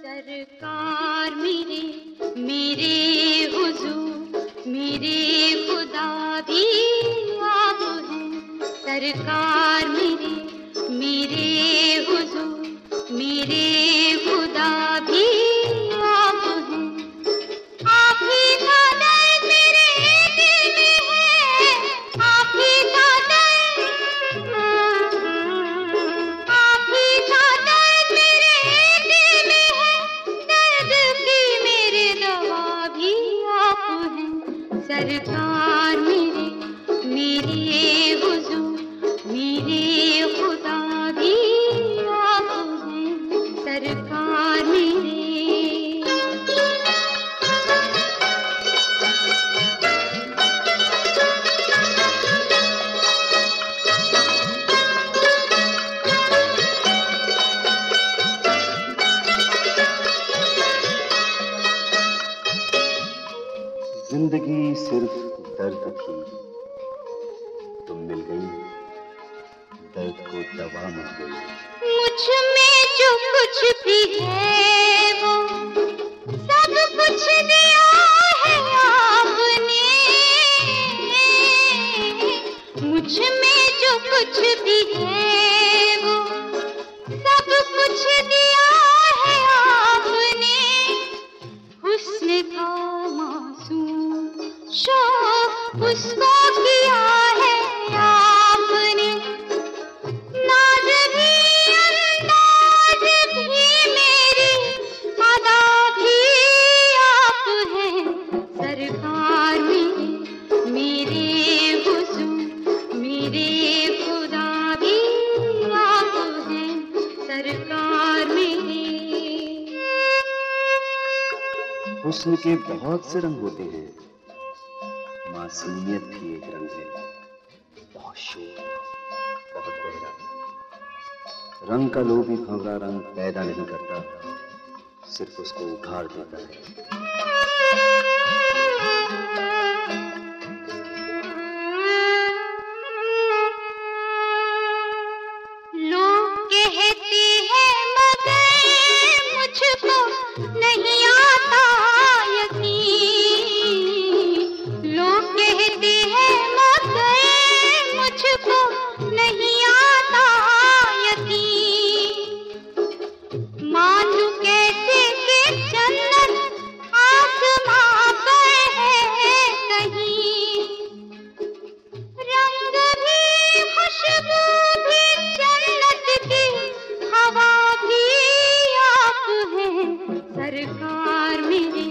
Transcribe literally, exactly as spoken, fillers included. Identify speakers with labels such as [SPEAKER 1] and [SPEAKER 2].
[SPEAKER 1] सरकार मेरे मेरे हुजूर मेरे खुदा भी आप हैं। सरकार मेरे मेरे हुजूर मेरे खुदा भी आप हैं। आप ही का दर्द मेरे दिल में है, आप ही का दर्द, आप ही का दर्द मेरे दिल में है, दर्द की मेरे दवा भी आप हैं। सरकार मेरे मेरे हुजूर मेरे खुदा भी आप हैं। सरकार मेरे
[SPEAKER 2] जिंदगी सिर्फ दर्द थी, तुम मिल गई, दर्द को दवा मिल गई।
[SPEAKER 1] मुझ में जो कुछ भी है वो सब कुछ दिया है आपने। मुझ में जो कुछ भी है वो सब कुछ दिया है आपने। हुस्न का मासूम शौक उसको किया है आपने। नाज भी अंदाज भी मेरी अदा भी आप हैं। सरकार मेरे मेरे हुजूर मेरे खुदा भी आप हैं। सरकार मेरे
[SPEAKER 2] हुस्न के बहुत से रंग होते हैं, मासूमियत भी एक रंग है, बहुत शोर, बहुत गहरा। रंग का लोभी भंवरा रंग पैदा नहीं करता, सिर्फ उसको उघाड़ देता है।
[SPEAKER 1] लोग कहते हैं मगर मुझको नहीं आता यकीन। लोग कहते हैं मगर मुझको नहीं आता यकीन। मानूं कैसे कि जन्नत आसमां पर है कहीं। रंग भी खुशबू भी जन्नत की हवा भी आप हैं। सरकार मेरे